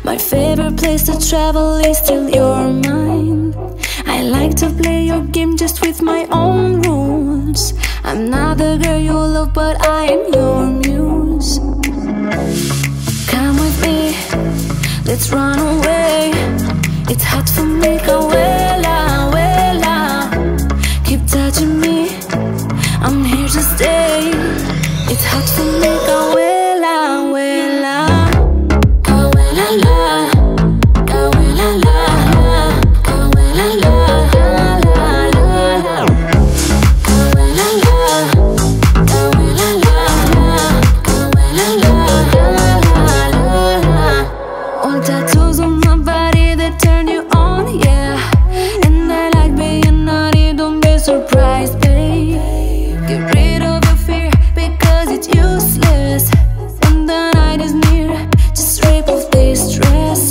My favorite place to travel is still your mind. I like to play your game just with my own rules. I'm not the girl you love, but I am your muse. Come with me, let's run away. It's hot for me, Kawela, Wela. Keep touching me, I'm here to stay. It's hot for me, Kawela, Wela. Kawela la, Kawela la, Kawela la, la la la. Kawela la, Kawela la, Kawela la, la la. All tattoos on my body that turn you on, yeah. And I like being naughty, don't be surprised, babe. Get rid of your fear because it's useless. When the night is near, just rip off this dress.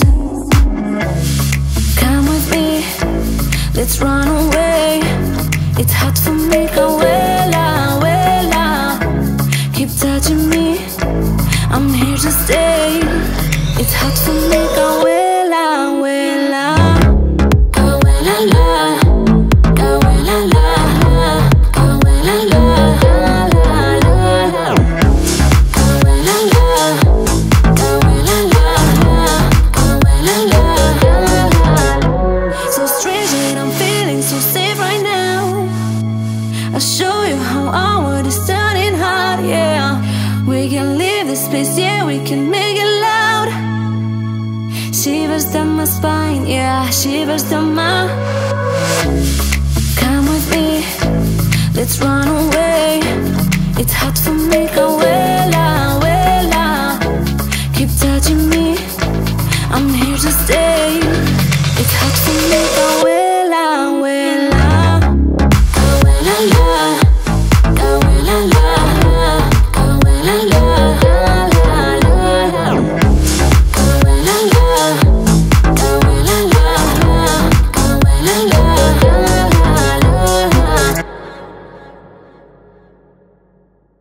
Come with me, let's run away. It's hot for me, Kawela, Wela. Keep touching me, I'm here to stay. It's hot for me, Kawela, Wela. Kawela la, Kawela la, Kawela la, la la. Kawela la, Kawela la, Kawela la, la. So strange that I'm feeling so safe right now. I'll show you how our world is turning hot, yeah. We can leave this place, yeah, we can make it loud. Shivers down my spine, yeah, shivers down my. Come with me, let's run away. It's hot for me, Kawela.